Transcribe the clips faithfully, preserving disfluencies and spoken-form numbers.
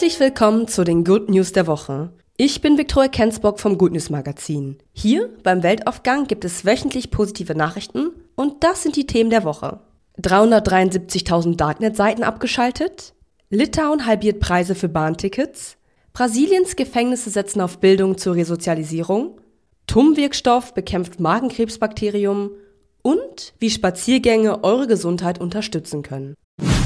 Herzlich willkommen zu den Good News der Woche. Ich bin Viktoria Kensbock vom Good News Magazin. Hier beim Weltaufgang gibt es wöchentlich positive Nachrichten und das sind die Themen der Woche. dreihundertdreiundsiebzigtausend Darknet-Seiten abgeschaltet, Litauen halbiert Preise für Bahntickets, Brasiliens Gefängnisse setzen auf Bildung zur Resozialisierung, T U M-Wirkstoff bekämpft Magenkrebsbakterium und wie Spaziergänge eure Gesundheit unterstützen können.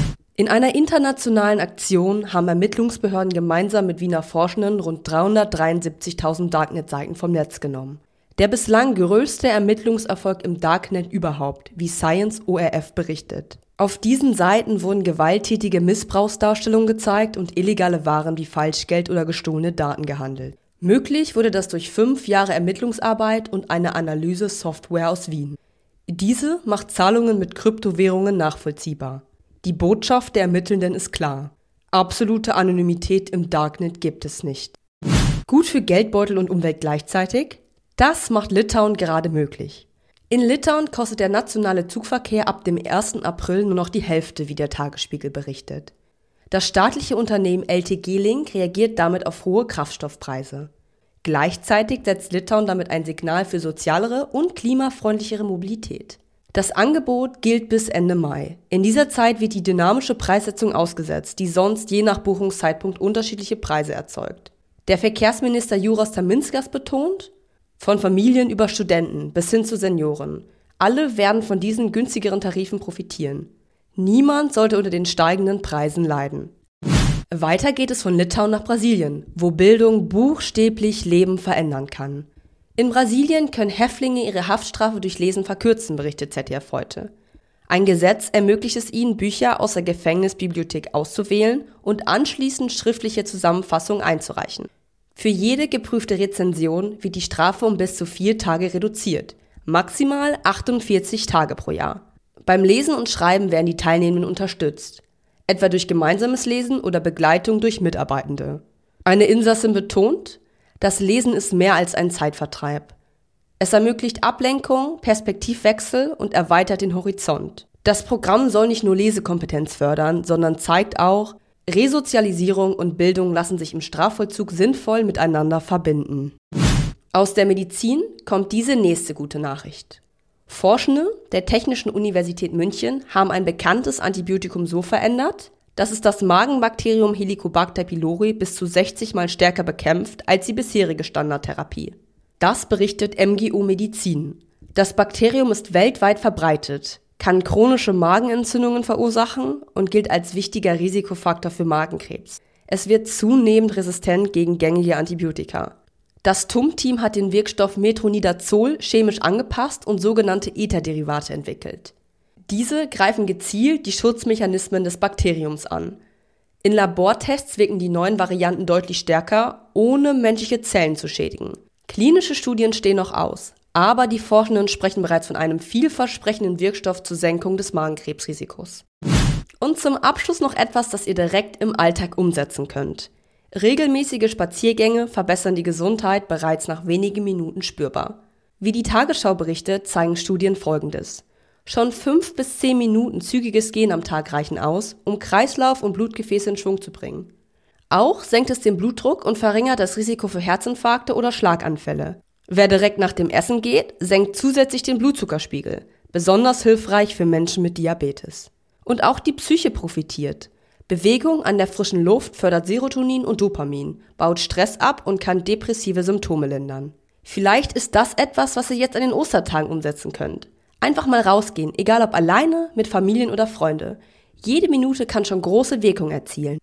In einer internationalen Aktion haben Ermittlungsbehörden gemeinsam mit Wiener Forschenden rund dreihundertdreiundsiebzigtausend Darknet-Seiten vom Netz genommen. Der bislang größte Ermittlungserfolg im Darknet überhaupt, wie Science O R F berichtet. Auf diesen Seiten wurden gewalttätige Missbrauchsdarstellungen gezeigt und illegale Waren wie Falschgeld oder gestohlene Daten gehandelt. Möglich wurde das durch fünf Jahre Ermittlungsarbeit und eine Analyse-Software aus Wien. Diese macht Zahlungen mit Kryptowährungen nachvollziehbar. Die Botschaft der Ermittelnden ist klar. Absolute Anonymität im Darknet gibt es nicht. Gut für Geldbeutel und Umwelt gleichzeitig? Das macht Litauen gerade möglich. In Litauen kostet der nationale Zugverkehr ab dem ersten April nur noch die Hälfte, wie der Tagesspiegel berichtet. Das staatliche Unternehmen L T G-Link reagiert damit auf hohe Kraftstoffpreise. Gleichzeitig setzt Litauen damit ein Signal für sozialere und klimafreundlichere Mobilität. Das Angebot gilt bis Ende Mai. In dieser Zeit wird die dynamische Preissetzung ausgesetzt, die sonst je nach Buchungszeitpunkt unterschiedliche Preise erzeugt. Der Verkehrsminister Juros Taminskas betont, von Familien über Studenten bis hin zu Senioren, alle werden von diesen günstigeren Tarifen profitieren. Niemand sollte unter den steigenden Preisen leiden. Weiter geht es von Litauen nach Brasilien, wo Bildung buchstäblich Leben verändern kann. In Brasilien können Häftlinge ihre Haftstrafe durch Lesen verkürzen, berichtet Z D F heute. Ein Gesetz ermöglicht es ihnen, Bücher aus der Gefängnisbibliothek auszuwählen und anschließend schriftliche Zusammenfassungen einzureichen. Für jede geprüfte Rezension wird die Strafe um bis zu vier Tage reduziert, maximal achtundvierzig Tage pro Jahr. Beim Lesen und Schreiben werden die Teilnehmenden unterstützt, etwa durch gemeinsames Lesen oder Begleitung durch Mitarbeitende. Eine Insassin betont, das Lesen ist mehr als ein Zeitvertreib. Es ermöglicht Ablenkung, Perspektivwechsel und erweitert den Horizont. Das Programm soll nicht nur Lesekompetenz fördern, sondern zeigt auch, Resozialisierung und Bildung lassen sich im Strafvollzug sinnvoll miteinander verbinden. Aus der Medizin kommt diese nächste gute Nachricht. Forschende der Technischen Universität München haben ein bekanntes Antibiotikum so verändert, dass es das Magenbakterium Helicobacter pylori bis zu sechzig Mal stärker bekämpft als die bisherige Standardtherapie. Das berichtet M G O Medizin. Das Bakterium ist weltweit verbreitet, kann chronische Magenentzündungen verursachen und gilt als wichtiger Risikofaktor für Magenkrebs. Es wird zunehmend resistent gegen gängige Antibiotika. Das T U M-Team hat den Wirkstoff Metronidazol chemisch angepasst und sogenannte Etherderivate entwickelt. Diese greifen gezielt die Schutzmechanismen des Bakteriums an. In Labortests wirken die neuen Varianten deutlich stärker, ohne menschliche Zellen zu schädigen. Klinische Studien stehen noch aus, aber die Forschenden sprechen bereits von einem vielversprechenden Wirkstoff zur Senkung des Magenkrebsrisikos. Und zum Abschluss noch etwas, das ihr direkt im Alltag umsetzen könnt. Regelmäßige Spaziergänge verbessern die Gesundheit bereits nach wenigen Minuten spürbar. Wie die Tagesschau berichtet, zeigen Studien Folgendes. Schon fünf bis zehn Minuten zügiges Gehen am Tag reichen aus, um Kreislauf und Blutgefäße in Schwung zu bringen. Auch senkt es den Blutdruck und verringert das Risiko für Herzinfarkte oder Schlaganfälle. Wer direkt nach dem Essen geht, senkt zusätzlich den Blutzuckerspiegel, besonders hilfreich für Menschen mit Diabetes. Und auch die Psyche profitiert. Bewegung an der frischen Luft fördert Serotonin und Dopamin, baut Stress ab und kann depressive Symptome lindern. Vielleicht ist das etwas, was ihr jetzt an den Ostertagen umsetzen könnt. Einfach mal rausgehen, egal ob alleine, mit Familien oder Freunde. Jede Minute kann schon große Wirkung erzielen.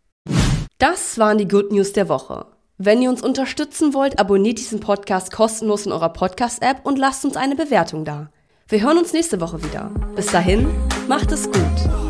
Das waren die Good News der Woche. Wenn ihr uns unterstützen wollt, abonniert diesen Podcast kostenlos in eurer Podcast-App und lasst uns eine Bewertung da. Wir hören uns nächste Woche wieder. Bis dahin, macht es gut.